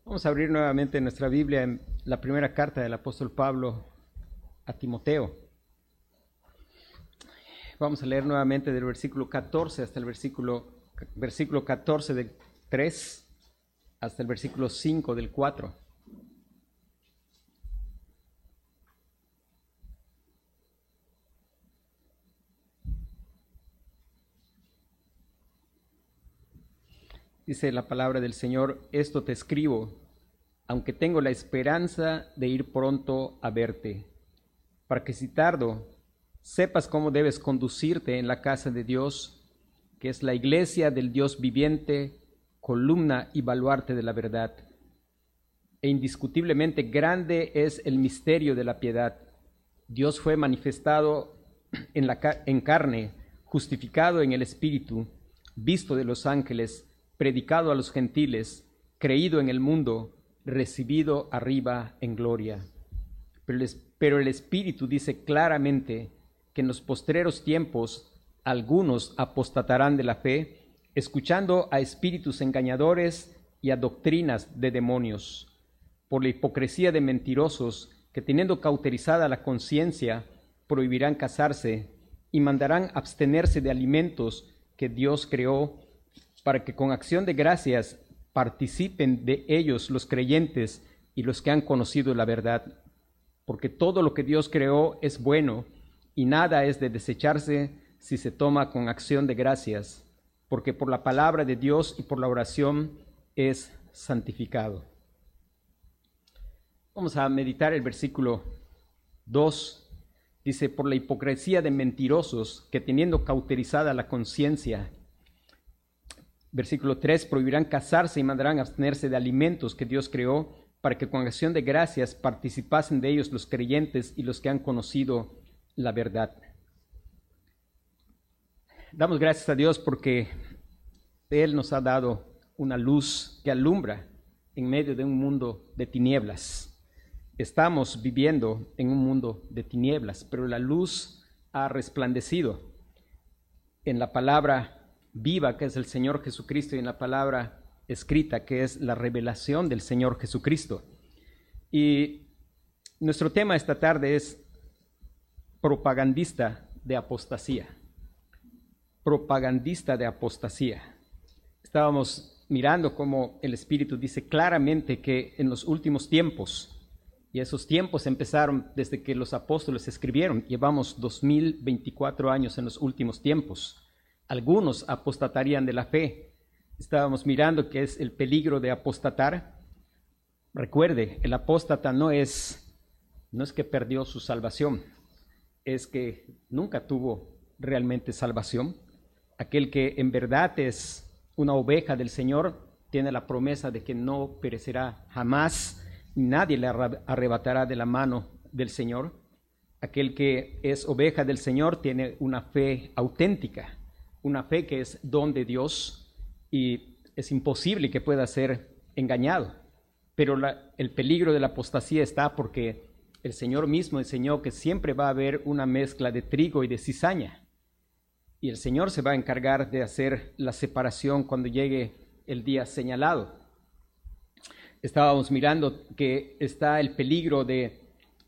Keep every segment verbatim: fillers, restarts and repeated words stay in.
Vamos a abrir nuevamente nuestra Biblia en la primera carta del apóstol Pablo a Timoteo. Vamos a leer nuevamente del versículo catorce hasta el versículo, versículo catorce del tres hasta el versículo cinco del cuatro. Dice la palabra del Señor: esto te escribo, aunque tengo la esperanza de ir pronto a verte, para que si tardo, sepas cómo debes conducirte en la casa de Dios, que es la iglesia del Dios viviente, columna y baluarte de la verdad. E indiscutiblemente grande es el misterio de la piedad. Dios fue manifestado en, la, en carne, justificado en el Espíritu, visto de los ángeles, predicado a los gentiles, creído en el mundo, recibido arriba en gloria. Pero el, pero el Espíritu dice claramente que en los postreros tiempos algunos apostatarán de la fe, escuchando a espíritus engañadores y a doctrinas de demonios, por la hipocresía de mentirosos que, teniendo cauterizada la conciencia, prohibirán casarse y mandarán abstenerse de alimentos que Dios creó, para que con acción de gracias participen de ellos los creyentes y los que han conocido la verdad. Porque todo lo que Dios creó es bueno, y nada es de desecharse si se toma con acción de gracias, porque por la palabra de Dios y por la oración es santificado. Vamos a meditar el versículo dos. Dice: por la hipocresía de mentirosos que, teniendo cauterizada la conciencia. Versículo tres, prohibirán casarse y mandarán abstenerse de alimentos que Dios creó, para que con acción de gracias participasen de ellos los creyentes y los que han conocido la verdad. Damos gracias a Dios porque Él nos ha dado una luz que alumbra en medio de un mundo de tinieblas. Estamos viviendo en un mundo de tinieblas, pero la luz ha resplandecido en la palabra viva, que es el Señor Jesucristo, y en la palabra escrita, que es la revelación del Señor Jesucristo. Y nuestro tema esta tarde es propagandista de apostasía. Propagandista de apostasía. Estábamos mirando cómo el Espíritu dice claramente que en los últimos tiempos, y esos tiempos empezaron desde que los apóstoles escribieron, llevamos dos mil veinticuatro años en los últimos tiempos. Algunos apostatarían de la fe. Estábamos mirando que es el peligro de apostatar. Recuerde, el apóstata no es, no es que perdió su salvación, es que nunca tuvo realmente salvación. Aquel que en verdad es una oveja del Señor tiene la promesa de que no perecerá jamás, nadie le arrebatará de la mano del Señor. Aquel que es oveja del Señor tiene una fe auténtica, una fe que es don de Dios, y es imposible que pueda ser engañado. Pero la, el peligro de la apostasía está porque el Señor mismo enseñó que siempre va a haber una mezcla de trigo y de cizaña, y el Señor se va a encargar de hacer la separación cuando llegue el día señalado. Estábamos mirando que está el peligro de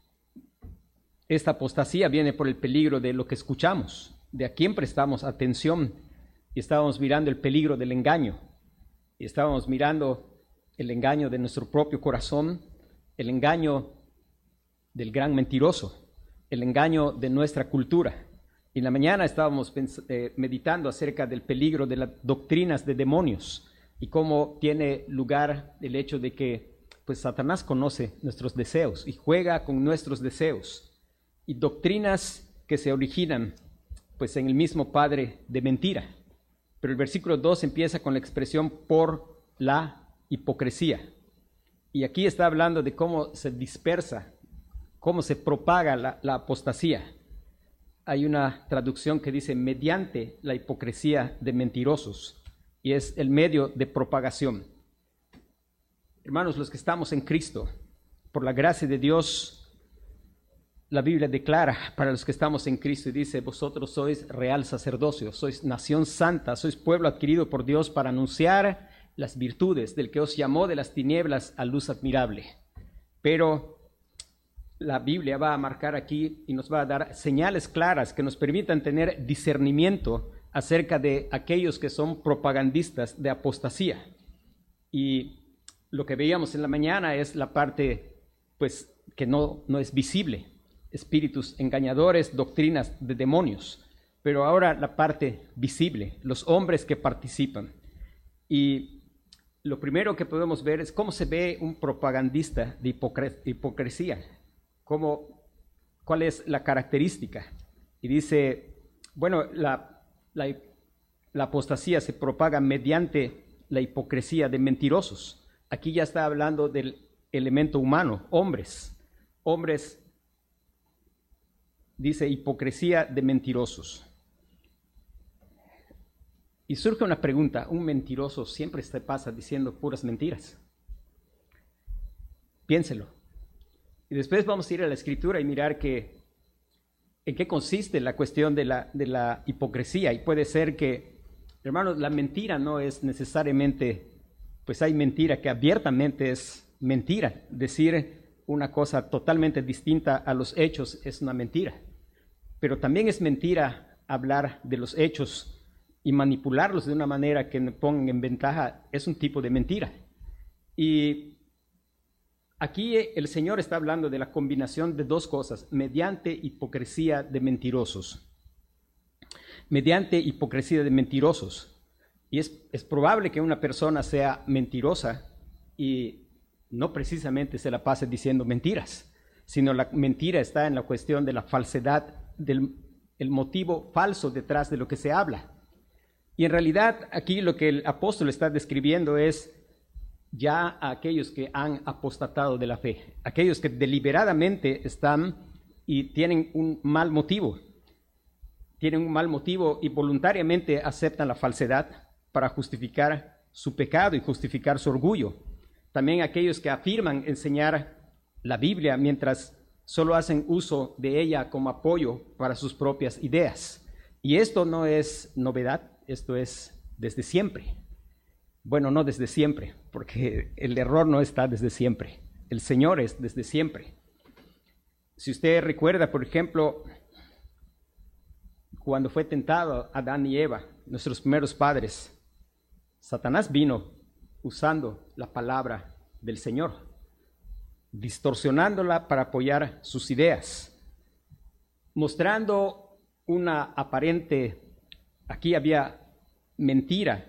esta apostasía, viene por el peligro de lo que escuchamos, de a quién prestamos atención, y estábamos mirando el peligro del engaño, y estábamos mirando el engaño de nuestro propio corazón, el engaño del gran mentiroso, el engaño de nuestra cultura. Y en la mañana estábamos eh, meditando acerca del peligro de las doctrinas de demonios y cómo tiene lugar el hecho de que pues Satanás conoce nuestros deseos y juega con nuestros deseos, y doctrinas que se originan pues en el mismo padre de mentira. Pero el versículo dos empieza con la expresión por la hipocresía. Y aquí está hablando de cómo se dispersa, cómo se propaga la, la apostasía. Hay una traducción que dice mediante la hipocresía de mentirosos, y es el medio de propagación. Hermanos, los que estamos en Cristo, por la gracia de Dios, la Biblia declara para los que estamos en Cristo y dice: vosotros sois real sacerdocio, sois nación santa, sois pueblo adquirido por Dios para anunciar las virtudes del que os llamó de las tinieblas a luz admirable. Pero la Biblia va a marcar aquí y nos va a dar señales claras que nos permitan tener discernimiento acerca de aquellos que son propagandistas de apostasía. Y lo que veíamos en la mañana es la parte, pues, que no, no es visible, espíritus engañadores, doctrinas de demonios, pero ahora la parte visible, los hombres que participan. Y lo primero que podemos ver es cómo se ve un propagandista de hipocre- hipocresía, cómo, cuál es la característica. Y dice, bueno, la, la, la apostasía se propaga mediante la hipocresía de mentirosos. Aquí ya está hablando del elemento humano, hombres, hombres, dice hipocresía de mentirosos. Y surge una pregunta, ¿un mentiroso siempre se pasa diciendo puras mentiras? Piénselo. Y después vamos a ir a la Escritura y mirar que, en qué consiste la cuestión de la, de la hipocresía. Y puede ser que, hermanos, la mentira no es necesariamente, pues hay mentira que abiertamente es mentira. Decir una cosa totalmente distinta a los hechos es una mentira. Pero también es mentira hablar de los hechos y manipularlos de una manera que me pongan en ventaja, es un tipo de mentira. Y aquí el Señor está hablando de la combinación de dos cosas, mediante hipocresía de mentirosos. Mediante hipocresía de mentirosos. Y es, es probable que una persona sea mentirosa y no precisamente se la pase diciendo mentiras, sino la mentira está en la cuestión de la falsedad, del el motivo falso detrás de lo que se habla. Y en realidad aquí lo que el apóstol está describiendo es ya a aquellos que han apostatado de la fe, aquellos que deliberadamente están y tienen un mal motivo, tienen un mal motivo y voluntariamente aceptan la falsedad para justificar su pecado y justificar su orgullo. También aquellos que afirman enseñar la Biblia mientras solo hacen uso de ella como apoyo para sus propias ideas. Y esto no es novedad. Esto es desde siempre. Bueno, no desde siempre, porque el error no está desde siempre. El Señor es desde siempre. Si usted recuerda, por ejemplo, cuando fue tentado Adán y Eva, nuestros primeros padres, Satanás vino usando la palabra del Señor, distorsionándola para apoyar sus ideas, mostrando una aparente. Aquí había mentira,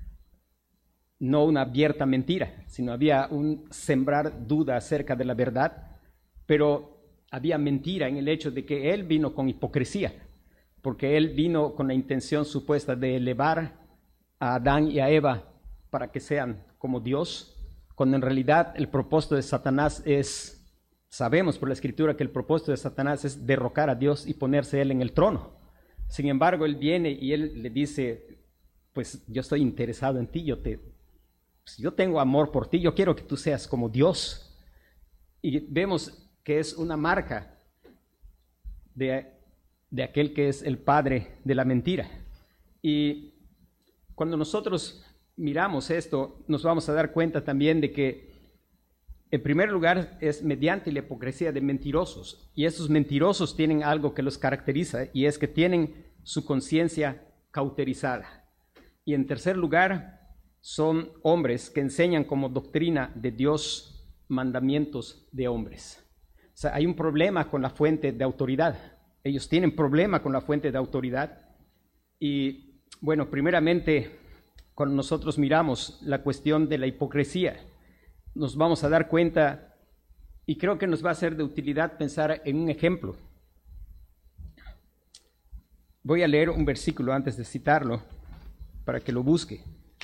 no una abierta mentira, sino había un sembrar duda acerca de la verdad, pero había mentira en el hecho de que él vino con hipocresía, porque él vino con la intención supuesta de elevar a Adán y a Eva para que sean como Dios, cuando en realidad el propósito de Satanás es, sabemos por la Escritura que el propósito de Satanás es derrocar a Dios y ponerse él en el trono. Sin embargo, él viene y él le dice, pues yo estoy interesado en ti, yo, te, pues yo tengo amor por ti, yo quiero que tú seas como Dios. Y vemos que es una marca de, de aquel que es el padre de la mentira. Y cuando nosotros miramos esto, nos vamos a dar cuenta también de que, en primer lugar, es mediante la hipocresía de mentirosos. Y esos mentirosos tienen algo que los caracteriza, y es que tienen su conciencia cauterizada. Y en tercer lugar, son hombres que enseñan como doctrina de Dios mandamientos de hombres. O sea, hay un problema con la fuente de autoridad. Ellos tienen problema con la fuente de autoridad. Y bueno, primeramente, cuando nosotros miramos la cuestión de la hipocresía, nos vamos a dar cuenta, y creo que nos va a ser de utilidad pensar en un ejemplo. Voy a leer un versículo antes de citarlo, para que lo busque.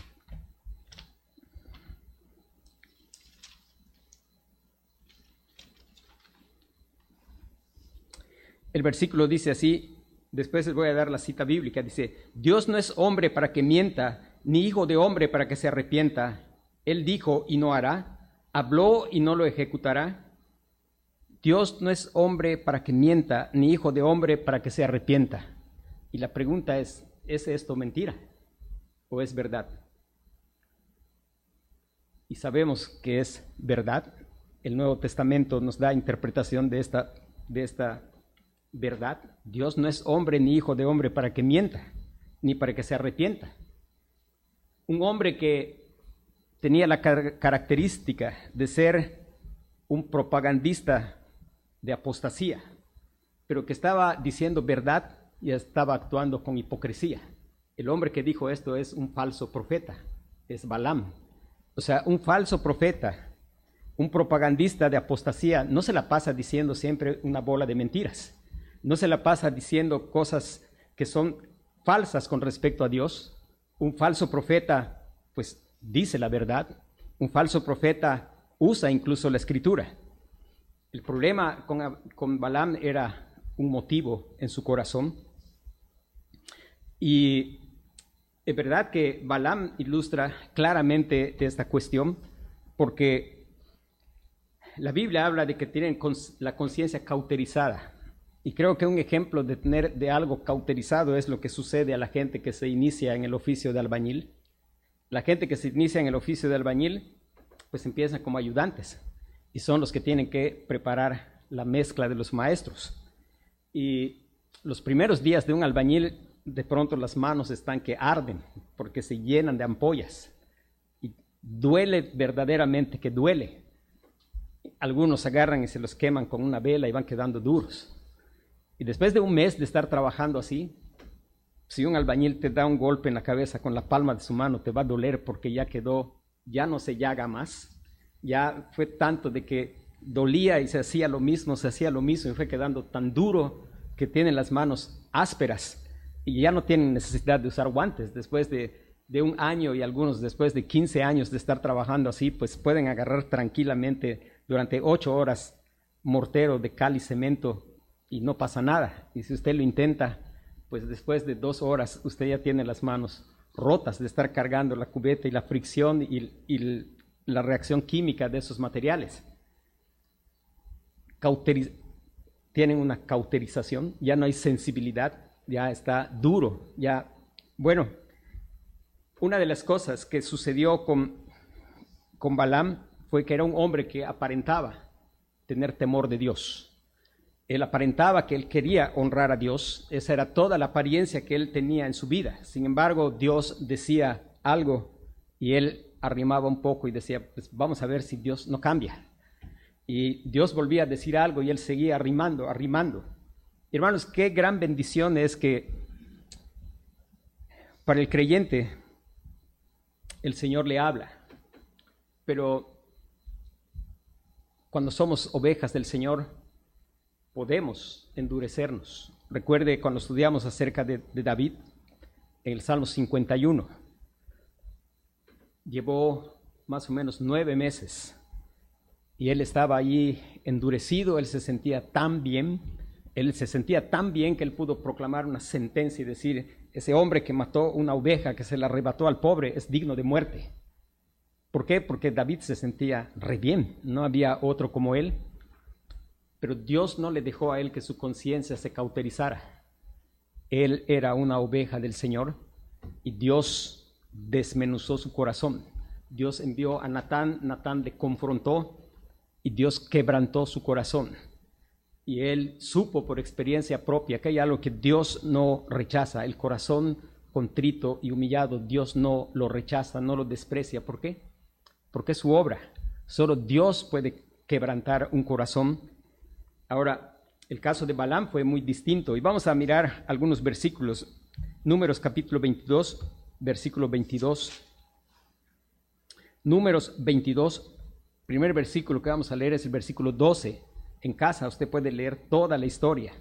El versículo dice así, después les voy a dar la cita bíblica, dice, Dios no es hombre para que mienta, ni hijo de hombre para que se arrepienta. Él dijo y no hará, habló y no lo ejecutará. Dios no es hombre para que mienta, ni hijo de hombre para que se arrepienta. Y la pregunta es, ¿es esto mentira o es verdad? y sabemos que es verdad. El Nuevo Testamento nos da interpretación de esta, de esta verdad. Dios no es hombre ni hijo de hombre para que mienta, ni para que se arrepienta. Un hombre que tenía la car- característica de ser un propagandista de apostasía, pero que estaba diciendo verdad y estaba actuando con hipocresía. El hombre que dijo esto es un falso profeta, es Balaam. O sea, un falso profeta, un propagandista de apostasía, no se la pasa diciendo siempre una bola de mentiras. No se la pasa diciendo cosas que son falsas con respecto a Dios. Un falso profeta, pues, dice la verdad. Un falso profeta usa incluso la escritura. El problema con, con Balaam era un motivo en su corazón. Y es verdad que Balaam ilustra claramente esta cuestión, porque la Biblia habla de que tienen la conciencia cauterizada. Y creo que un ejemplo de tener de algo cauterizado es lo que sucede a la gente que se inicia en el oficio de albañil. La gente que se inicia en el oficio de albañil, pues empiezan como ayudantes y son los que tienen que preparar la mezcla de los maestros. Y los primeros días de un albañil, de pronto las manos están que arden porque se llenan de ampollas y duele verdaderamente, que duele. Algunos agarran y se los queman con una vela y van quedando duros. Y después de un mes de estar trabajando así, si un albañil te da un golpe en la cabeza con la palma de su mano, te va a doler porque ya quedó, ya no se llaga más. Ya fue tanto de que dolía y se hacía lo mismo, se hacía lo mismo y fue quedando tan duro que tienen las manos ásperas y ya no tienen necesidad de usar guantes. Después de, de un año y algunos después de quince años de estar trabajando así, pues pueden agarrar tranquilamente durante ocho horas mortero de cal y cemento y no pasa nada. Y si usted lo intenta, pues después de dos horas usted ya tiene las manos rotas de estar cargando la cubeta y la fricción y, y la reacción química de esos materiales. Cauteriz- tienen una cauterización, ya no hay sensibilidad, ya está duro, ya... Bueno, una de las cosas que sucedió con, con Balaam fue que era un hombre que aparentaba tener temor de Dios. Él aparentaba que él quería honrar a Dios, esa era toda la apariencia que él tenía en su vida. Sin embargo, Dios decía algo y él arrimaba un poco y decía, pues vamos a ver si Dios no cambia. Y Dios volvía a decir algo y él seguía arrimando, arrimando. Hermanos, qué gran bendición es que para el creyente el Señor le habla, pero cuando somos ovejas del Señor podemos endurecernos. Recuerde cuando estudiamos acerca de, de David en el Salmo cincuenta y uno. Llevó más o menos nueve meses y él estaba allí endurecido, él se sentía tan bien, él se sentía tan bien que él pudo proclamar una sentencia y decir, ese hombre que mató una oveja, que se la arrebató al pobre, es digno de muerte. ¿Por qué? Porque David se sentía re bien, no había otro como él. Pero Dios no le dejó a él que su conciencia se cauterizara. Él era una oveja del Señor y Dios desmenuzó su corazón. Dios envió a Natán, Natán le confrontó y Dios quebrantó su corazón. Y él supo por experiencia propia que hay algo que Dios no rechaza. El corazón contrito y humillado, Dios no lo rechaza, no lo desprecia. ¿Por qué? Porque es su obra. Solo Dios puede quebrantar un corazón. Ahora, el caso de Balaam fue muy distinto y vamos a mirar algunos versículos. Números capítulo veintidós, versículo veintidós. Números veintidós, primer versículo que vamos a leer es el versículo doce. En casa usted puede leer toda la historia.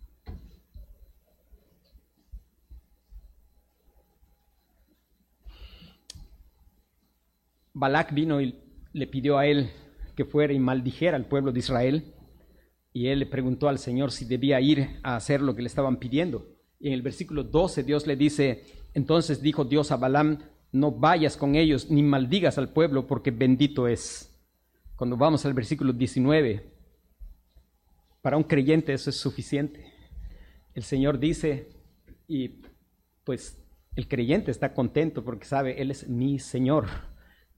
Balac vino y le pidió a él que fuera y maldijera al pueblo de Israel. Y él le preguntó al Señor si debía ir a hacer lo que le estaban pidiendo. Y en el versículo doce Dios le dice, entonces dijo Dios a Balaam, no vayas con ellos ni maldigas al pueblo porque bendito es. Cuando vamos al versículo diecinueve, para un creyente eso es suficiente. El Señor dice, y pues el creyente está contento porque sabe, Él es mi Señor.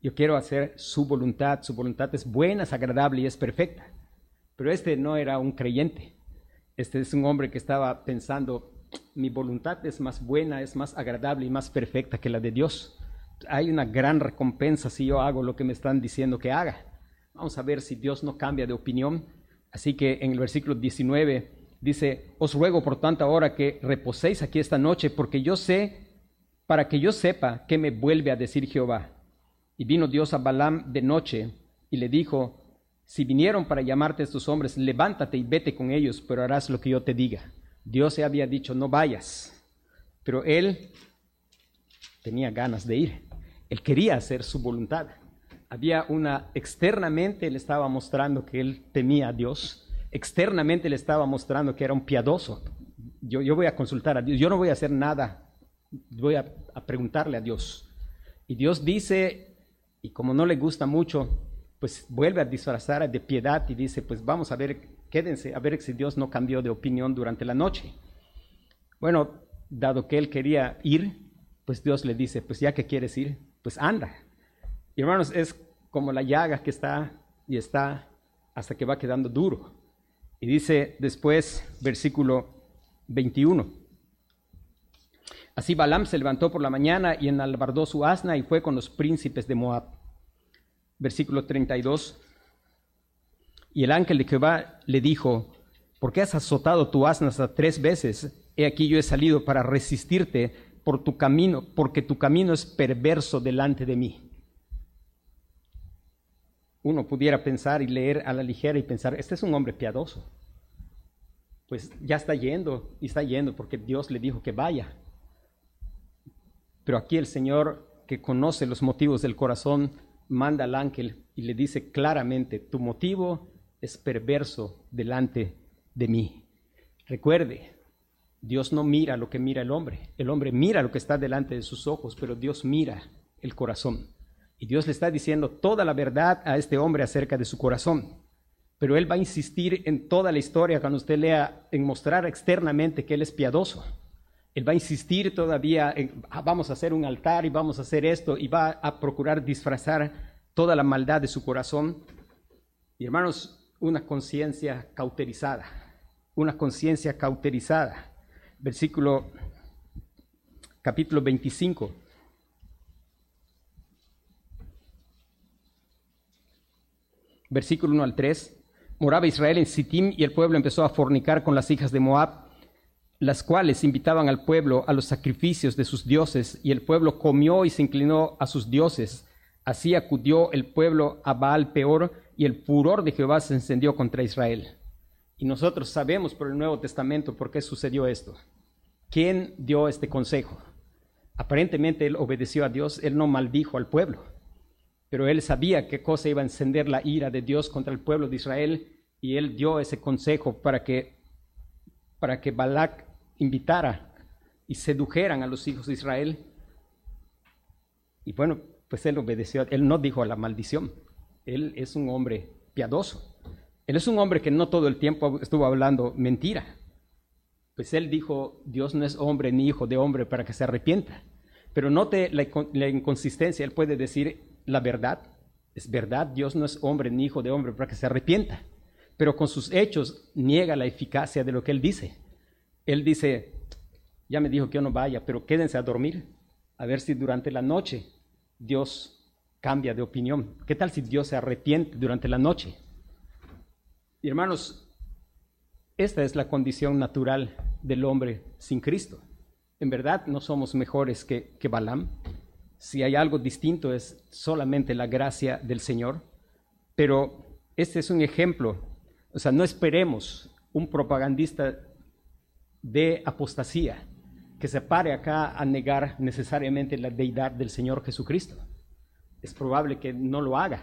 Yo quiero hacer su voluntad. Su voluntad es buena, es agradable y es perfecta. Pero este no era un creyente. Este es un hombre que estaba pensando, mi voluntad es más buena, es más agradable y más perfecta que la de Dios. Hay una gran recompensa si yo hago lo que me están diciendo que haga. Vamos a ver si Dios no cambia de opinión. Así que en el versículo diecinueve dice, os ruego por tanto ahora que reposéis aquí esta noche, porque yo sé, para que yo sepa qué me vuelve a decir Jehová. Y vino Dios a Balaam de noche y le dijo, si vinieron para llamarte estos hombres, levántate y vete con ellos, pero harás lo que yo te diga. Dios se había dicho, no vayas, pero él tenía ganas de ir. Él quería hacer su voluntad. Había una, externamente le estaba mostrando que él temía a Dios, externamente le estaba mostrando que era un piadoso. Yo, yo voy a consultar a Dios, yo no voy a hacer nada, voy a, a preguntarle a Dios. Y Dios dice, y como no le gusta mucho, pues vuelve a disfrazar de piedad y dice, pues vamos a ver, quédense, a ver si Dios no cambió de opinión durante la noche. Bueno, dado que él quería ir, pues Dios le dice, pues ya que quieres ir, pues anda. Y hermanos, es como la llaga que está y está hasta que va quedando duro. Y dice después, versículo veintiuno. Así Balaam se levantó por la mañana y enalbardó su asna y fue con los príncipes de Moab. Versículo treinta y dos. Y el ángel de Jehová le dijo, ¿por qué has azotado tu asna hasta tres veces? He aquí yo he salido para resistirte por tu camino, porque tu camino es perverso delante de mí. Uno pudiera pensar y leer a la ligera y pensar, este es un hombre piadoso. Pues ya está yendo y está yendo porque Dios le dijo que vaya. Pero aquí el Señor, que conoce los motivos del corazón, manda al ángel y le dice claramente, tu motivo es perverso delante de mí. Recuerde, Dios no mira lo que mira el hombre. El hombre mira lo que está delante de sus ojos, pero Dios mira el corazón. Y Dios le está diciendo toda la verdad a este hombre acerca de su corazón. Pero él va a insistir en toda la historia, cuando usted lea, en mostrar externamente que él es piadoso. Él va a insistir todavía en, ah, vamos a hacer un altar y vamos a hacer esto, y va a procurar disfrazar toda la maldad de su corazón. Y hermanos, una conciencia cauterizada, una conciencia cauterizada. Versículo, capítulo veinticinco. Versículo uno al tres. Moraba Israel en Sittim y el pueblo empezó a fornicar con las hijas de Moab, las cuales invitaban al pueblo a los sacrificios de sus dioses, y el pueblo comió y se inclinó a sus dioses. Así acudió el pueblo a Baal Peor, y el furor de Jehová se encendió contra Israel. Y nosotros sabemos por el Nuevo Testamento por qué sucedió esto. ¿Quién dio este consejo? Aparentemente él obedeció a Dios, él no maldijo al pueblo, pero él sabía qué cosa iba a encender la ira de Dios contra el pueblo de Israel, y él dio ese consejo para que, para que Balac invitara y sedujeran a los hijos de Israel. Y bueno, pues él obedeció, él no dijo a la maldición. Él es un hombre piadoso. Él es un hombre que no todo el tiempo estuvo hablando mentira. Pues él dijo, Dios no es hombre ni hijo de hombre para que se arrepienta. Pero note la, la inconsistencia, él puede decir la verdad, es verdad, Dios no es hombre ni hijo de hombre para que se arrepienta. Pero con sus hechos niega la eficacia de lo que él dice. Él dice, ya me dijo que yo no vaya, pero quédense a dormir, a ver si durante la noche Dios cambia de opinión. ¿Qué tal si Dios se arrepiente durante la noche? Y hermanos, esta es la condición natural del hombre sin Cristo. En verdad no somos mejores que, que Balaam. Si hay algo distinto es solamente la gracia del Señor. Pero este es un ejemplo. O sea, no esperemos un propagandista de apostasía que se pare acá a negar necesariamente la deidad del Señor Jesucristo. Es probable que no lo haga.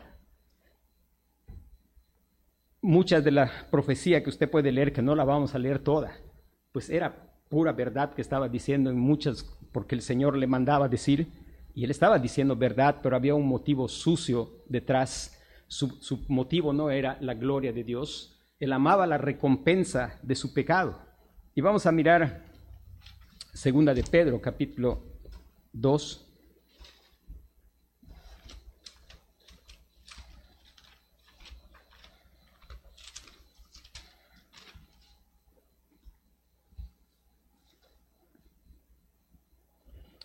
Mucha de la profecía que usted puede leer, que no la vamos a leer toda, pues era pura verdad que estaba diciendo en muchas, porque el Señor le mandaba decir, y él estaba diciendo verdad, pero había un motivo sucio detrás. Su, su motivo no era la gloria de Dios. Él amaba la recompensa de su pecado. Y vamos a mirar segunda de Pedro, capítulo dos.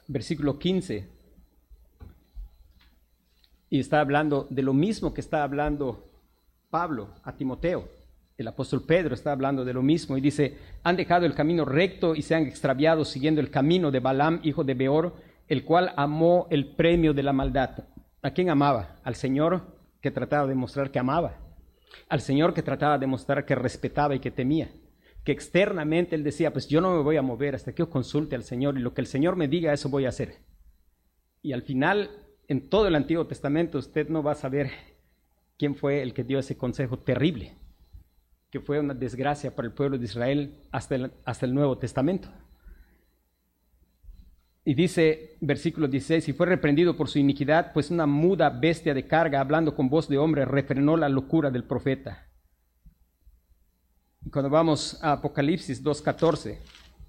versículo quince, y está hablando de lo mismo que está hablando Pablo a Timoteo. El apóstol Pedro está hablando de lo mismo y dice: han dejado el camino recto y se han extraviado siguiendo el camino de Balaam, hijo de Beor, el cual amó el premio de la maldad. ¿A quién amaba? Al Señor, que trataba de mostrar que amaba. Al Señor, que trataba de mostrar que respetaba y que temía. Que externamente él decía: pues yo no me voy a mover hasta que yo consulte al Señor, y lo que el Señor me diga, eso voy a hacer. Y al final, en todo el Antiguo Testamento, usted no va a saber quién fue el que dio ese consejo terrible, que fue una desgracia para el pueblo de Israel hasta el, hasta el Nuevo Testamento. Y dice, versículo dieciséis, y fue reprendido por su iniquidad, pues una muda bestia de carga, hablando con voz de hombre, refrenó la locura del profeta. Y cuando vamos a Apocalipsis dos catorce,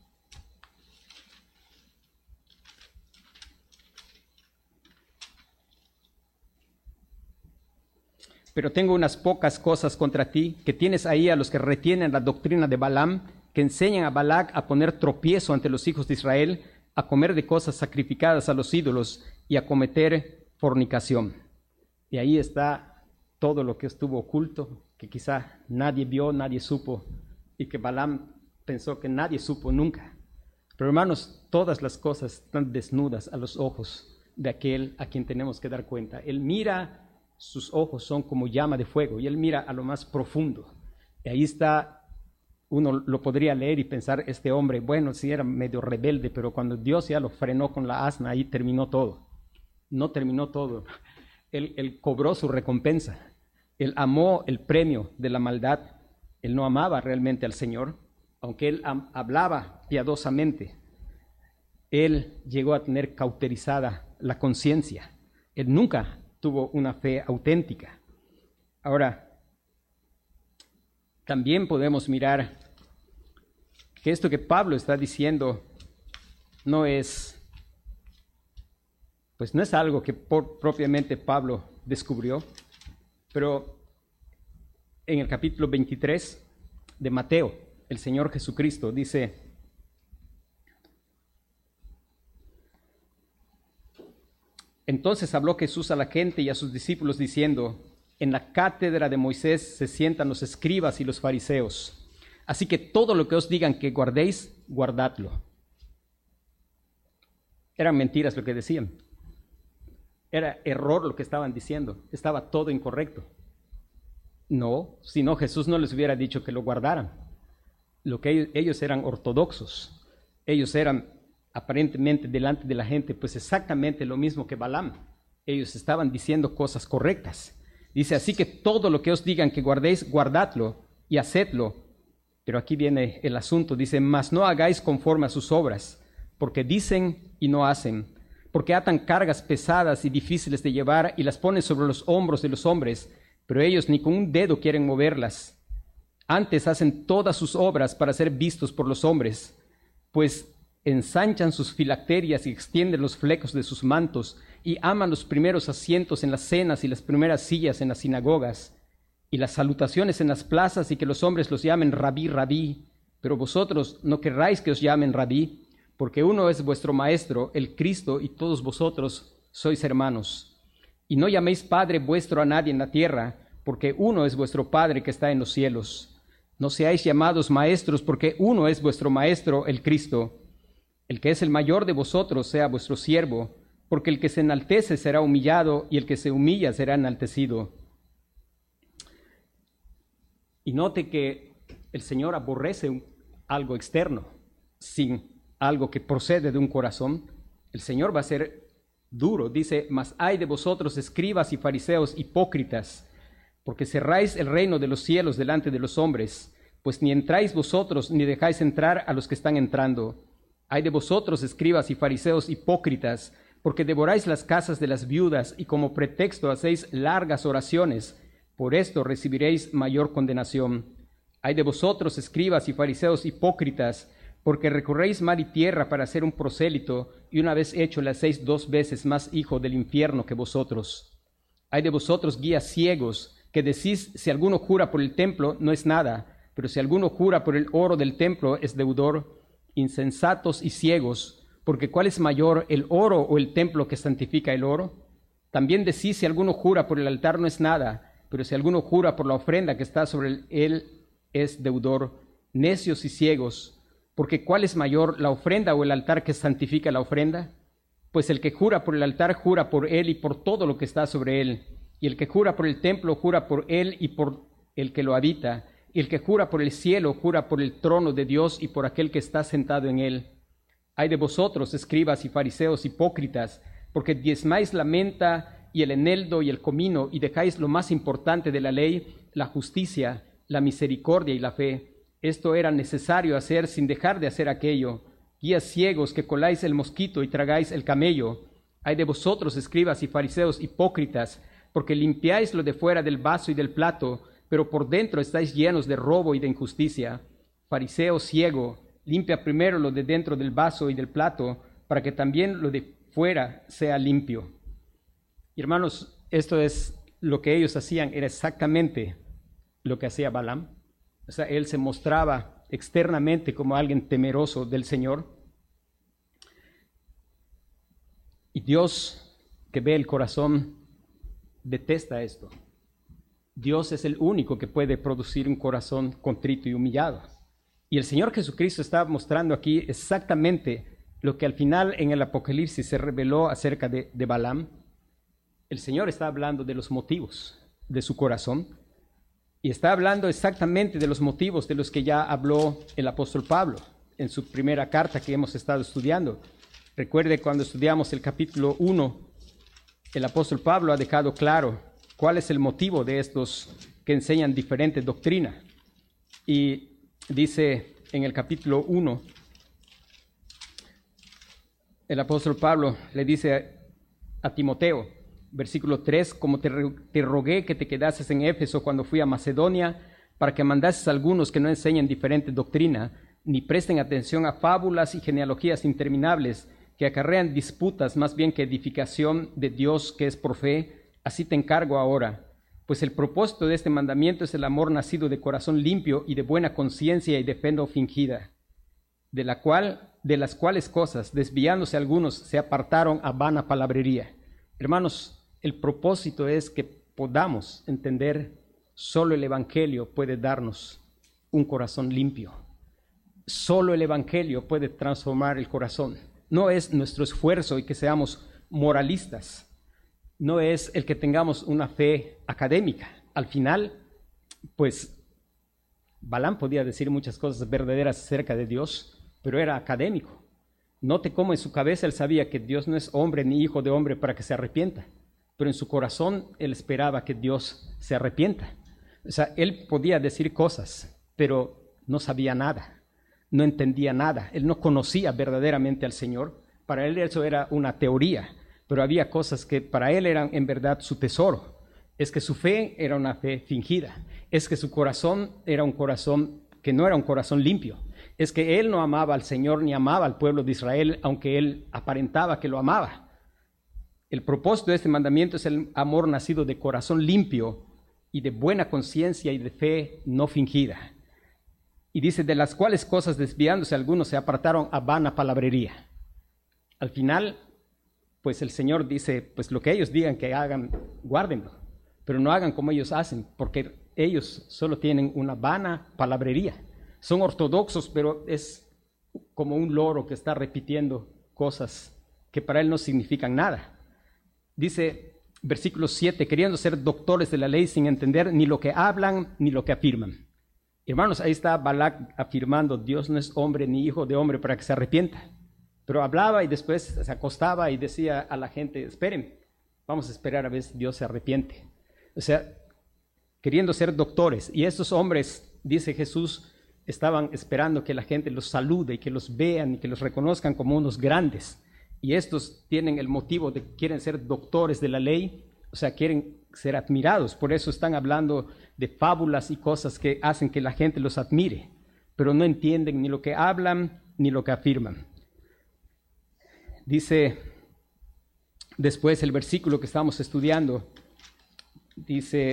pero tengo unas pocas cosas contra ti, que tienes ahí a los que retienen la doctrina de Balaam, que enseñan a Balac a poner tropiezo ante los hijos de Israel, a comer de cosas sacrificadas a los ídolos y a cometer fornicación. Y ahí está todo lo que estuvo oculto, que quizá nadie vio, nadie supo, y que Balaam pensó que nadie supo nunca. Pero hermanos, todas las cosas están desnudas a los ojos de aquel a quien tenemos que dar cuenta. Él mira, sus ojos son como llama de fuego, y él mira a lo más profundo. Y ahí está. Uno lo podría leer y pensar, este hombre, bueno, sí era medio rebelde, pero cuando Dios ya lo frenó con la asna, ahí terminó todo. No terminó todo. Él, él cobró su recompensa. Él amó el premio de la maldad. Él no amaba realmente al Señor, aunque él am- hablaba piadosamente. Él llegó a tener cauterizada la conciencia. Él nunca tuvo una fe auténtica. Ahora, también podemos mirar que esto que Pablo está diciendo no es, pues no es algo que por, propiamente Pablo descubrió, pero en el capítulo veintitrés de Mateo, el Señor Jesucristo dice: entonces habló Jesús a la gente y a sus discípulos diciendo: en la cátedra de Moisés se sientan los escribas y los fariseos. Así que todo lo que os digan que guardéis, guardadlo. Eran mentiras lo que decían. Era error lo que estaban diciendo. Estaba todo incorrecto. No, si no Jesús no les hubiera dicho que lo guardaran. Lo que ellos, ellos eran ortodoxos. Ellos eran aparentemente delante de la gente pues exactamente lo mismo que Balaam. Ellos estaban diciendo cosas correctas. Dice, así que todo lo que os digan que guardéis, guardadlo y hacedlo. Pero aquí viene el asunto, dice, mas no hagáis conforme a sus obras, porque dicen y no hacen, porque atan cargas pesadas y difíciles de llevar y las ponen sobre los hombros de los hombres, pero ellos ni con un dedo quieren moverlas. Antes hacen todas sus obras para ser vistos por los hombres, pues ensanchan sus filacterias y extienden los flecos de sus mantos, y aman los primeros asientos en las cenas y las primeras sillas en las sinagogas, y las salutaciones en las plazas, y que los hombres los llamen rabí, rabí. Pero vosotros no querráis que os llamen rabí, porque uno es vuestro maestro, el Cristo, y todos vosotros sois hermanos. Y no llaméis Padre vuestro a nadie en la tierra, porque uno es vuestro Padre que está en los cielos. No seáis llamados maestros, porque uno es vuestro Maestro, el Cristo. El que es el mayor de vosotros sea vuestro siervo, porque el que se enaltece será humillado, y el que se humilla será enaltecido. Y note que el Señor aborrece un, algo externo, sin algo que procede de un corazón. El Señor va a ser duro. Dice, mas ay de vosotros, escribas y fariseos hipócritas, porque cerráis el reino de los cielos delante de los hombres, pues ni entráis vosotros, ni dejáis entrar a los que están entrando. Ay de vosotros, escribas y fariseos hipócritas, porque devoráis las casas de las viudas y como pretexto hacéis largas oraciones. Por esto recibiréis mayor condenación. Ay de vosotros, escribas y fariseos hipócritas, porque recorréis mar y tierra para ser un prosélito, y una vez hecho le hacéis dos veces más hijo del infierno que vosotros. Ay de vosotros, guías ciegos, que decís, si alguno jura por el templo, no es nada, pero si alguno jura por el oro del templo, es deudor. Insensatos y ciegos, Porque ¿cuál es mayor, el oro o el templo que santifica el oro? También decís, si alguno jura por el altar no es nada, pero si alguno jura por la ofrenda que está sobre él, es deudor. Necios y ciegos, porque ¿cuál es mayor, la ofrenda o el altar que santifica la ofrenda? Pues el que jura por el altar jura por él y por todo lo que está sobre él. Y el que jura por el templo jura por él y por el que lo habita. Y el que jura por el cielo jura por el trono de Dios y por aquel que está sentado en él. Ay de vosotros, escribas y fariseos hipócritas, porque diezmáis la menta y el eneldo y el comino, y dejáis lo más importante de la ley, la justicia, la misericordia y la fe. Esto era necesario hacer sin dejar de hacer aquello. Guías ciegos que coláis el mosquito y tragáis el camello. Ay de vosotros, escribas y fariseos hipócritas, porque limpiáis lo de fuera del vaso y del plato, pero por dentro estáis llenos de robo y de injusticia. Fariseo ciego, limpia primero lo de dentro del vaso y del plato, para que también lo de fuera sea limpio. Y hermanos, esto es lo que ellos hacían, era exactamente lo que hacía Balaam. O sea, él se mostraba externamente como alguien temeroso del Señor. Y Dios, que ve el corazón, detesta esto. Dios es el único que puede producir un corazón contrito y humillado. Y el Señor Jesucristo está mostrando aquí exactamente lo que al final en el Apocalipsis se reveló acerca de, de Balaam. El Señor está hablando de los motivos de su corazón. Y está hablando exactamente de los motivos de los que ya habló el apóstol Pablo en su primera carta que hemos estado estudiando. Recuerde cuando estudiamos el capítulo uno, el apóstol Pablo ha dejado claro cuál es el motivo de estos que enseñan diferente doctrina. Y dice en el capítulo uno, el apóstol Pablo le dice a Timoteo, versículo tres, como te, te rogué que te quedases en Éfeso cuando fui a Macedonia, para que mandases a algunos que no enseñen diferente doctrina, ni presten atención a fábulas y genealogías interminables, que acarrean disputas más bien que edificación de Dios que es por fe. Así te encargo ahora. Pues el propósito de este mandamiento es el amor nacido de corazón limpio y de buena conciencia y de fe no fingida, de la cual, de las cuales cosas, desviándose algunos, se apartaron a vana palabrería. Hermanos, el propósito es que podamos entender, solo el Evangelio puede darnos un corazón limpio. Solo el Evangelio puede transformar el corazón. No es nuestro esfuerzo y que seamos moralistas. No es el que tengamos una fe académica. Al final, pues, Balaam podía decir muchas cosas verdaderas acerca de Dios, pero era académico. Note cómo en su cabeza él sabía que Dios no es hombre ni hijo de hombre para que se arrepienta, pero en su corazón él esperaba que Dios se arrepienta. O sea, él podía decir cosas, pero no sabía nada, no entendía nada. Él no conocía verdaderamente al Señor. Para él eso era una teoría, pero había cosas que para él eran en verdad su tesoro. Es que su fe era una fe fingida, es que su corazón era un corazón que no era un corazón limpio. Es que él no amaba al Señor ni amaba al pueblo de Israel, aunque él aparentaba que lo amaba. El propósito de este mandamiento es el amor nacido de corazón limpio y de buena conciencia y de fe no fingida. Y dice, de las cuales cosas desviándose algunos se apartaron a vana palabrería. Al final, pues el Señor dice, pues lo que ellos digan que hagan, guárdenlo, pero no hagan como ellos hacen, porque ellos solo tienen una vana palabrería. Son ortodoxos, pero es como un loro que está repitiendo cosas que para él no significan nada. Dice, versículo siete, queriendo ser doctores de la ley sin entender ni lo que hablan ni lo que afirman. Hermanos, ahí está Balac afirmando, Dios no es hombre ni hijo de hombre para que se arrepienta. Pero hablaba y después se acostaba y decía a la gente, esperen, vamos a esperar a ver si Dios se arrepiente. O sea, queriendo ser doctores. Y estos hombres, dice Jesús, estaban esperando que la gente los salude y que los vean y que los reconozcan como unos grandes. Y estos tienen el motivo de que quieren ser doctores de la ley, o sea, quieren ser admirados. Por eso están hablando de fábulas y cosas que hacen que la gente los admire, pero no entienden ni lo que hablan ni lo que afirman. Dice después el versículo que estamos estudiando, dice,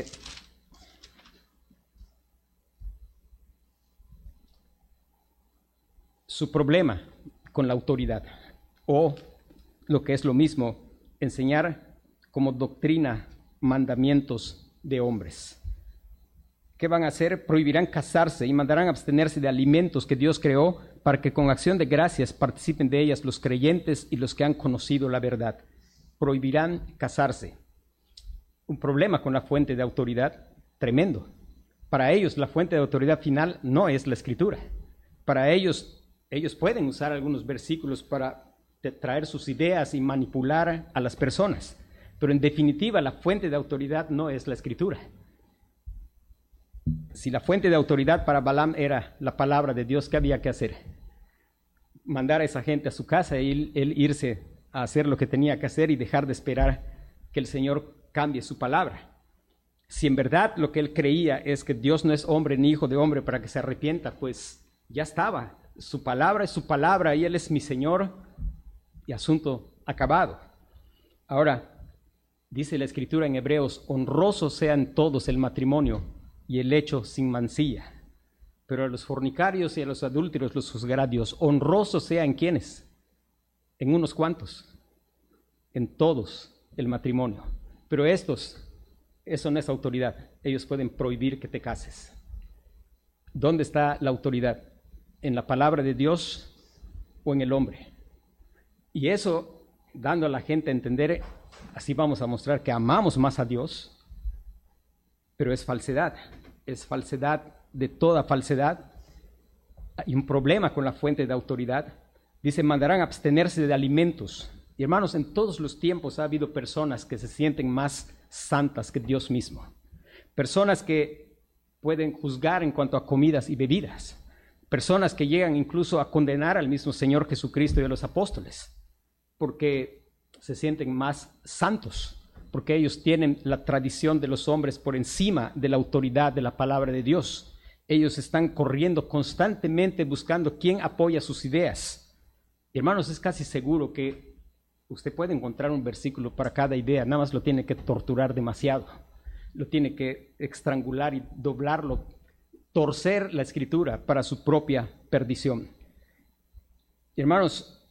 su problema con la autoridad. o, lo que es lo mismo, enseñar como doctrina mandamientos de hombres. ¿Qué van a hacer? Prohibirán casarse y mandarán abstenerse de alimentos que Dios creó para que con acción de gracias participen de ellas los creyentes y los que han conocido la verdad. Prohibirán casarse. Un problema con la fuente de autoridad tremendo. Para ellos la fuente de autoridad final no es la Escritura. Para ellos, ellos pueden usar algunos versículos para traer sus ideas y manipular a las personas. Pero en definitiva la fuente de autoridad no es la Escritura. Si la fuente de autoridad para Balaam era la palabra de Dios, ¿qué había que hacer? Mandar a esa gente a su casa y él, él irse a hacer lo que tenía que hacer y dejar de esperar que el Señor cambie su palabra. Si en verdad lo que él creía es que Dios no es hombre ni hijo de hombre para que se arrepienta, pues ya estaba. Su palabra es su palabra y Él es mi Señor y asunto acabado. Ahora, dice la Escritura en Hebreos, honrosos sean todos el matrimonio y el hecho sin mancilla. Pero a los fornicarios y a los adúlteros los juzgará Dios. Honrosos sean ¿quiénes? En unos cuantos, en todos el matrimonio. Pero estos, eso no es autoridad. Ellos pueden prohibir que te cases. ¿Dónde está la autoridad? ¿En la palabra de Dios o en el hombre? Y eso, dando a la gente a entender, así vamos a mostrar que amamos más a Dios, pero es falsedad, es falsedad de toda falsedad. Hay un problema con la fuente de autoridad. Dice, mandarán abstenerse de alimentos. Y hermanos, en todos los tiempos ha habido personas que se sienten más santas que Dios mismo. Personas que pueden juzgar en cuanto a comidas y bebidas. Personas que llegan incluso a condenar al mismo Señor Jesucristo y a los apóstoles, porque se sienten más santos. Porque ellos tienen la tradición de los hombres por encima de la autoridad de la palabra de Dios. Ellos están corriendo constantemente buscando quién apoya sus ideas. Y hermanos, es casi seguro que usted puede encontrar un versículo para cada idea, nada más lo tiene que torturar demasiado. Lo tiene que estrangular y doblarlo, torcer la Escritura para su propia perdición. Y hermanos,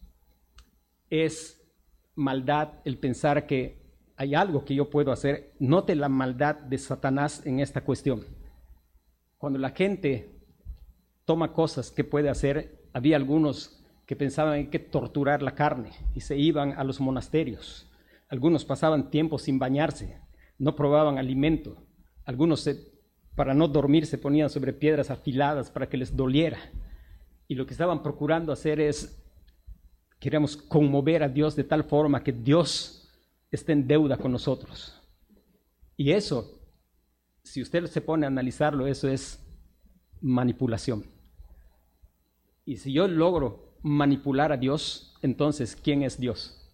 es maldad el pensar que hay algo que yo puedo hacer. Note la maldad de Satanás en esta cuestión. Cuando la gente toma cosas que puede hacer, había algunos que pensaban en que torturar la carne y se iban a los monasterios. Algunos pasaban tiempo sin bañarse, no probaban alimento. Algunos se, para no dormir se ponían sobre piedras afiladas para que les doliera. Y lo que estaban procurando hacer es, queríamos conmover a Dios de tal forma que Dios está en deuda con nosotros. Y eso, si usted se pone a analizarlo, eso es manipulación. Y si yo logro manipular a Dios, entonces, ¿quién es Dios?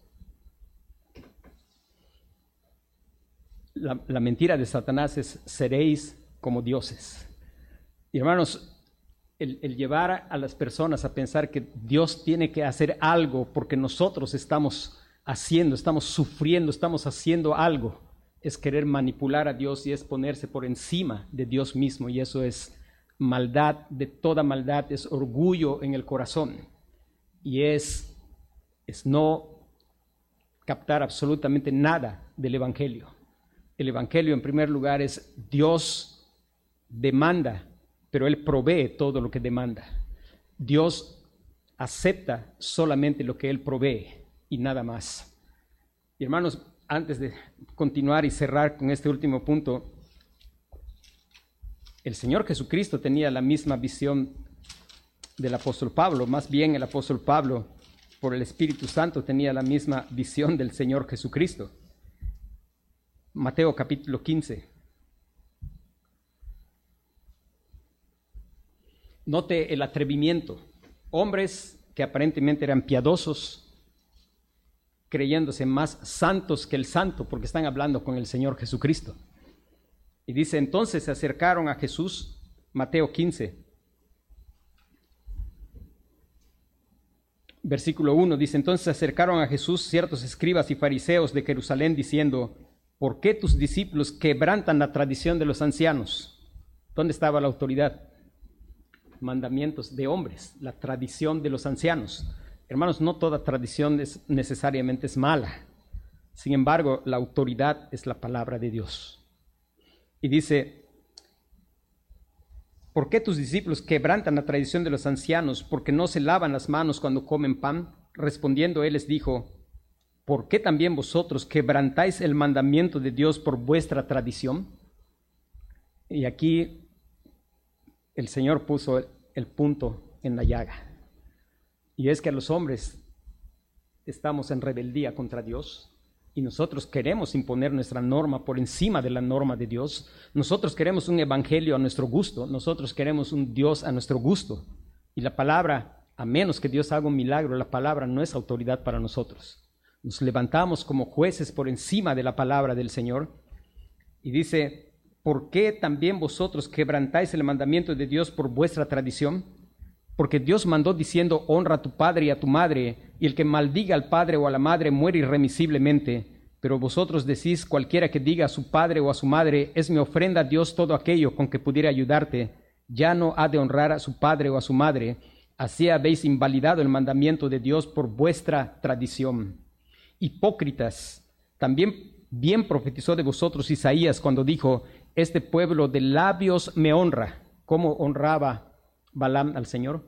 La, la mentira de Satanás es, seréis como dioses. Y hermanos, el, el llevar a las personas a pensar que Dios tiene que hacer algo porque nosotros estamos haciendo, estamos sufriendo, estamos haciendo algo, es querer manipular a Dios y es ponerse por encima de Dios mismo, y eso es maldad de toda maldad, es orgullo en el corazón y es, es no captar absolutamente nada del Evangelio. El Evangelio en primer lugar es Dios demanda, pero Él provee todo lo que demanda. Dios acepta solamente lo que Él provee y nada más. Y hermanos, antes de continuar y cerrar con este último punto, el Señor Jesucristo tenía la misma visión del apóstol Pablo. Más bien el apóstol Pablo, por el Espíritu Santo, tenía la misma visión del Señor Jesucristo. Mateo capítulo quince. Note el atrevimiento. Hombres que aparentemente eran piadosos, creyéndose más santos que el santo, porque están hablando con el Señor Jesucristo. Y dice, entonces se acercaron a Jesús, Mateo quince, versículo uno, dice, entonces se acercaron a Jesús ciertos escribas y fariseos de Jerusalén, diciendo, ¿por qué tus discípulos quebrantan la tradición de los ancianos? ¿Dónde estaba la autoridad? Mandamientos de hombres, la tradición de los ancianos. Hermanos, no toda tradición es, necesariamente es mala. Sin embargo, la autoridad es la palabra de Dios. Y dice, ¿por qué tus discípulos quebrantan la tradición de los ancianos? Porque no se lavan las manos cuando comen pan. Respondiendo él les dijo, ¿por qué también vosotros quebrantáis el mandamiento de Dios por vuestra tradición? Y aquí el Señor puso el, el punto en la llaga. Y es que a los hombres estamos en rebeldía contra Dios y nosotros queremos imponer nuestra norma por encima de la norma de Dios. Nosotros queremos un evangelio a nuestro gusto, nosotros queremos un Dios a nuestro gusto. Y la palabra, a menos que Dios haga un milagro, la palabra no es autoridad para nosotros. Nos levantamos como jueces por encima de la palabra del Señor. Y dice, ¿por qué también vosotros quebrantáis el mandamiento de Dios por vuestra tradición? Porque Dios mandó diciendo, honra a tu padre y a tu madre, y el que maldiga al padre o a la madre muere irremisiblemente. Pero vosotros decís, cualquiera que diga a su padre o a su madre, es mi ofrenda a Dios todo aquello con que pudiera ayudarte, ya no ha de honrar a su padre o a su madre. Así habéis invalidado el mandamiento de Dios por vuestra tradición. Hipócritas, también bien profetizó de vosotros Isaías cuando dijo, este pueblo de labios me honra. ¿Cómo honraba Balaam al Señor?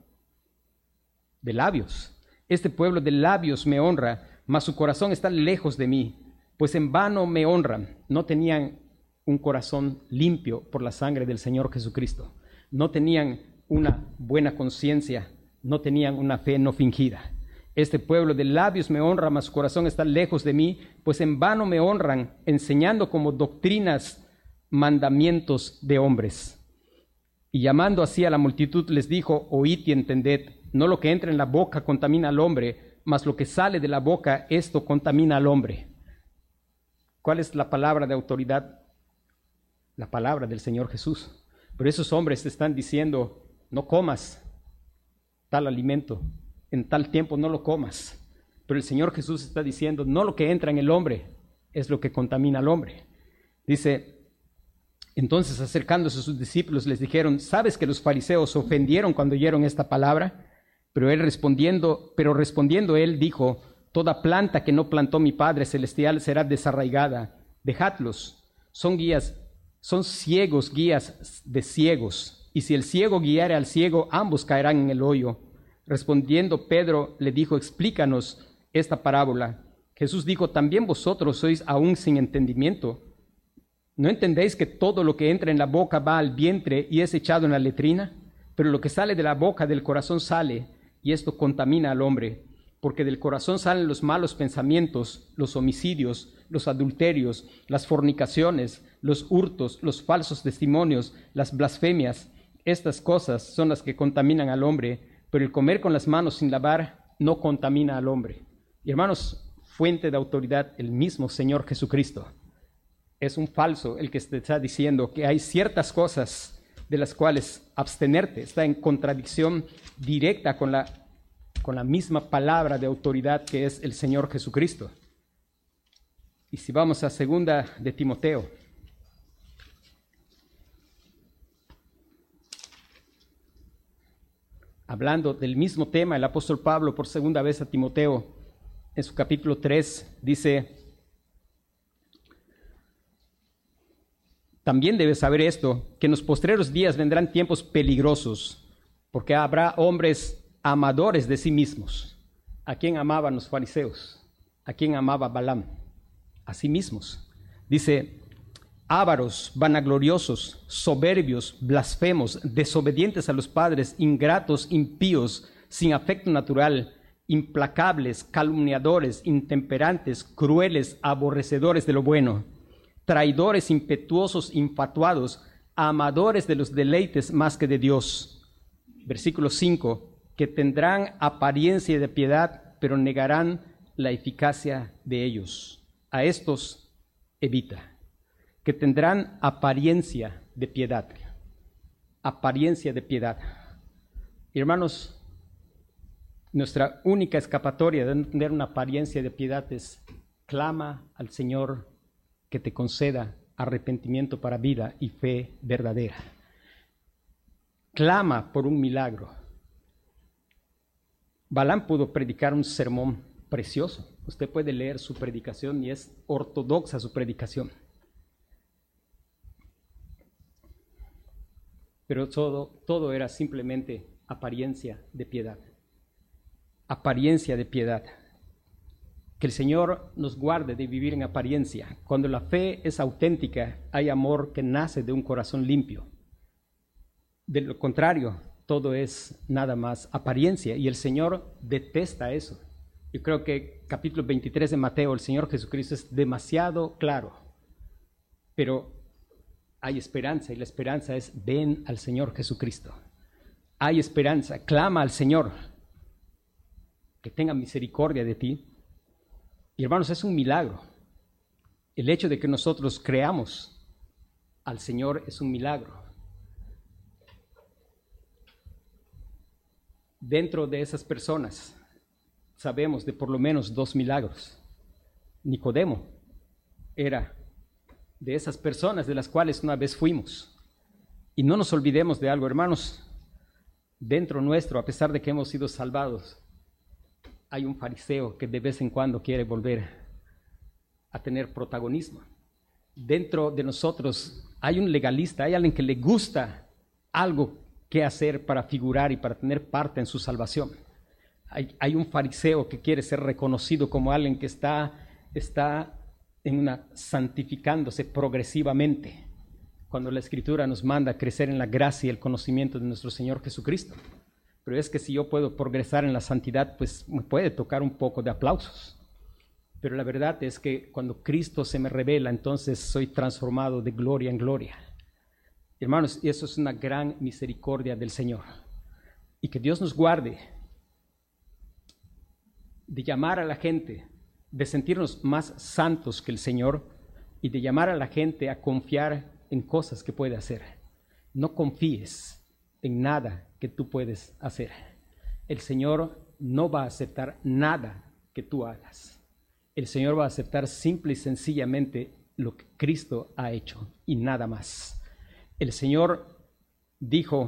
De labios. Este pueblo de labios me honra, mas su corazón está lejos de mí, pues en vano me honran. No tenían un corazón limpio por la sangre del Señor Jesucristo. No tenían una buena conciencia, no tenían una fe no fingida. Este pueblo de labios me honra, mas su corazón está lejos de mí, pues en vano me honran, enseñando como doctrinas mandamientos de hombres. Y llamando así a la multitud les dijo, oíd y entended, no lo que entra en la boca contamina al hombre, mas lo que sale de la boca, esto contamina al hombre. ¿Cuál es la palabra de autoridad? La palabra del Señor Jesús. Pero esos hombres te están diciendo, no comas tal alimento, en tal tiempo no lo comas. Pero el Señor Jesús está diciendo, no lo que entra en el hombre es lo que contamina al hombre. Dice, entonces acercándose a sus discípulos les dijeron, ¿sabes que los fariseos se ofendieron cuando oyeron esta palabra? Pero él respondiendo, pero respondiendo él dijo, toda planta que no plantó mi Padre Celestial será desarraigada. Dejadlos, son guías, son ciegos guías de ciegos. Y si el ciego guiare al ciego, ambos caerán en el hoyo. Respondiendo Pedro le dijo, explícanos esta parábola. Jesús dijo, ¿también vosotros sois aún sin entendimiento? ¿No entendéis que todo lo que entra en la boca va al vientre y es echado en la letrina? Pero lo que sale de la boca del corazón sale, y esto contamina al hombre. Porque del corazón salen los malos pensamientos, los homicidios, los adulterios, las fornicaciones, los hurtos, los falsos testimonios, las blasfemias. Estas cosas son las que contaminan al hombre, pero el comer con las manos sin lavar no contamina al hombre. Y hermanos, fuente de autoridad, el mismo Señor Jesucristo. Es un falso el que te está diciendo que hay ciertas cosas de las cuales abstenerte. Está en contradicción directa con la, con la misma palabra de autoridad que es el Señor Jesucristo. Y si vamos a segunda de Timoteo. Hablando del mismo tema, el apóstol Pablo por segunda vez a Timoteo, en su capítulo tres, dice, también debes saber esto, que en los postreros días vendrán tiempos peligrosos, porque habrá hombres amadores de sí mismos. ¿A quién amaban los fariseos? ¿A quién amaba Balaam? A sí mismos. Dice, ávaros, vanagloriosos, soberbios, blasfemos, desobedientes a los padres, ingratos, impíos, sin afecto natural, implacables, calumniadores, intemperantes, crueles, aborrecedores de lo bueno, traidores, impetuosos, infatuados, amadores de los deleites más que de Dios. Versículo cinco, que tendrán apariencia de piedad, pero negarán la eficacia de ellos. A estos evita. Que tendrán apariencia de piedad. Apariencia de piedad. Y hermanos, nuestra única escapatoria de no tener una apariencia de piedad es clama al Señor que te conceda arrepentimiento para vida y fe verdadera. Clama por un milagro. Balaam pudo predicar un sermón precioso. Usted puede leer su predicación y es ortodoxa su predicación. Pero todo, todo era simplemente apariencia de piedad. Apariencia de piedad. Que el Señor nos guarde de vivir en apariencia. Cuando la fe es auténtica, hay amor que nace de un corazón limpio. De lo contrario, todo es nada más apariencia y el Señor detesta eso. Yo creo que capítulo veintitrés de Mateo, el Señor Jesucristo es demasiado claro, pero hay esperanza y la esperanza es ven al Señor Jesucristo. Hay esperanza, clama al Señor que tenga misericordia de ti. Y hermanos, es un milagro. El hecho de que nosotros creamos al Señor es un milagro. Dentro de esas personas sabemos de por lo menos dos milagros. Nicodemo era de esas personas de las cuales una vez fuimos. Y no nos olvidemos de algo, hermanos. Dentro nuestro, a pesar de que hemos sido salvados, hay un fariseo que de vez en cuando quiere volver a tener protagonismo. Dentro de nosotros hay un legalista, hay alguien que le gusta algo que hacer para figurar y para tener parte en su salvación. Hay, hay un fariseo que quiere ser reconocido como alguien que está, está en una, santificándose progresivamente, cuando la Escritura nos manda a crecer en la gracia y el conocimiento de nuestro Señor Jesucristo. Pero es que si yo puedo progresar en la santidad, pues me puede tocar un poco de aplausos. Pero la verdad es que cuando Cristo se me revela, entonces soy transformado de gloria en gloria. Hermanos, eso es una gran misericordia del Señor. Y que Dios nos guarde de llamar a la gente, de sentirnos más santos que el Señor y de llamar a la gente a confiar en cosas que puede hacer. No confíes en nada que tú puedes hacer. El Señor no va a aceptar nada que tú hagas. El Señor va a aceptar simple y sencillamente lo que Cristo ha hecho y nada más. El Señor dijo,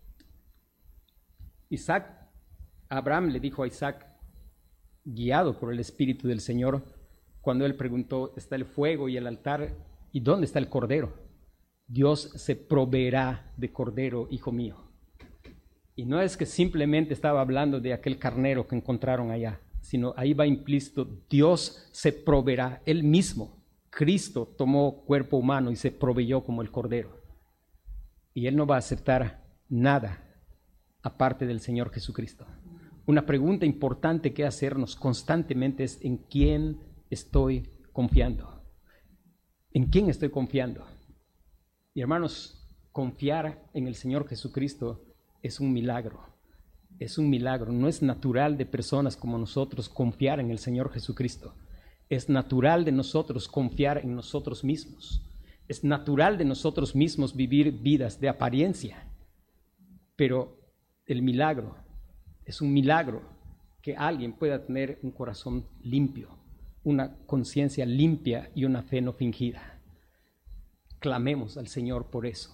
Isaac, Abraham le dijo a Isaac, guiado por el Espíritu del Señor, cuando él preguntó, ¿está el fuego y el altar? ¿Y dónde está el cordero? Dios se proveerá de cordero, hijo mío. Y no es que simplemente estaba hablando de aquel carnero que encontraron allá, sino ahí va implícito, Dios se proveerá, Él mismo, Cristo tomó cuerpo humano y se proveyó como el cordero. Y Él no va a aceptar nada aparte del Señor Jesucristo. Una pregunta importante que hacernos constantemente es ¿en quién estoy confiando? ¿En quién estoy confiando? Y hermanos, confiar en el Señor Jesucristo es un milagro, es un milagro. No es natural de personas como nosotros confiar en el Señor Jesucristo. Es natural de nosotros confiar en nosotros mismos. Es natural de nosotros mismos vivir vidas de apariencia. Pero el milagro es un milagro que alguien pueda tener un corazón limpio, una conciencia limpia y una fe no fingida. Clamemos al Señor por eso.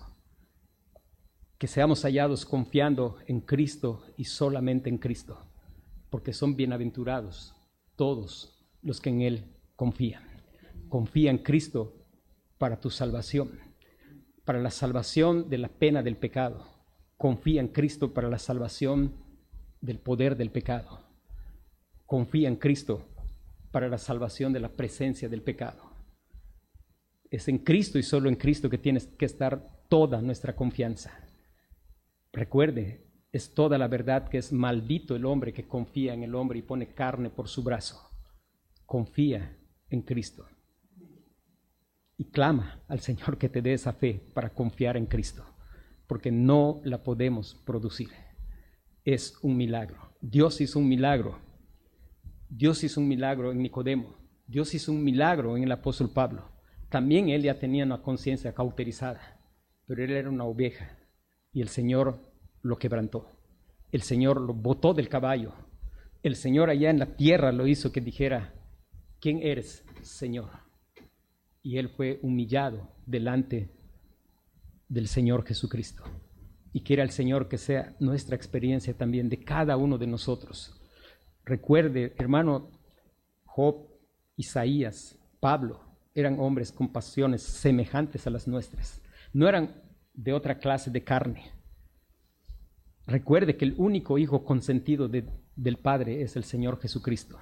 Que seamos hallados confiando en Cristo y solamente en Cristo, porque son bienaventurados todos los que en Él confían. Confía en Cristo para tu salvación, para la salvación de la pena del pecado. Confía en Cristo para la salvación del poder del pecado. Confía en Cristo para la salvación de la presencia del pecado. Es en Cristo y solo en Cristo que tienes que estar toda nuestra confianza. Recuerde, es toda la verdad que es maldito el hombre que confía en el hombre y pone carne por su brazo. Confía en Cristo. Y clama al Señor que te dé esa fe para confiar en Cristo, porque no la podemos producir. Es un milagro. Dios hizo un milagro. Dios hizo un milagro en Nicodemo. Dios hizo un milagro en el apóstol Pablo. También él ya tenía una conciencia cauterizada, pero él era una oveja y el Señor lo quebrantó. El Señor lo botó del caballo. El Señor allá en la tierra lo hizo que dijera, ¿quién eres, Señor? Y él fue humillado delante del Señor Jesucristo. Y quiera el Señor que sea nuestra experiencia también de cada uno de nosotros. Recuerde, hermano, Job, Isaías, Pablo, eran hombres con pasiones semejantes a las nuestras. No eran de otra clase de carne. Recuerde que el único hijo consentido de, del Padre es el Señor Jesucristo.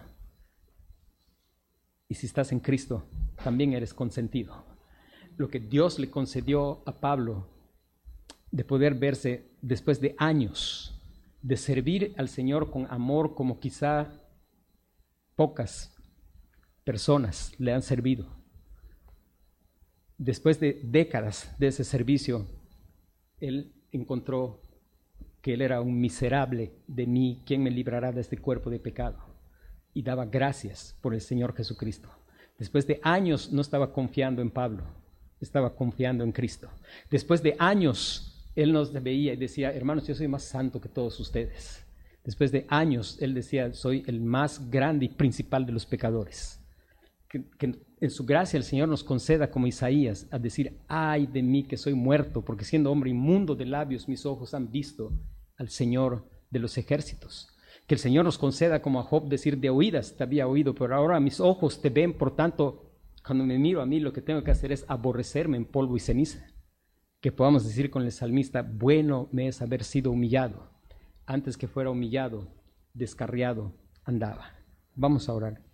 Y si estás en Cristo, también eres consentido. Lo que Dios le concedió a Pablo de poder verse después de años de servir al Señor con amor como quizá pocas personas le han servido. Después de décadas de ese servicio, él encontró que él era un miserable de mí, ¿quién me librará de este cuerpo de pecado? Y daba gracias por el Señor Jesucristo. Después de años no estaba confiando en Pablo, estaba confiando en Cristo. Después de años él nos veía y decía, hermanos, yo soy más santo que todos ustedes. Después de años él decía, soy el más grande y principal de los pecadores. Que, que en su gracia el Señor nos conceda como Isaías a decir, ay de mí que soy muerto, porque siendo hombre inmundo de labios mis ojos han visto al Señor de los ejércitos. Que el Señor nos conceda como a Job decir, de oídas te había oído, pero ahora mis ojos te ven, por tanto, cuando me miro a mí lo que tengo que hacer es aborrecerme en polvo y ceniza. Que podamos decir con el salmista, bueno me es haber sido humillado, antes que fuera humillado, descarriado andaba. Vamos a orar.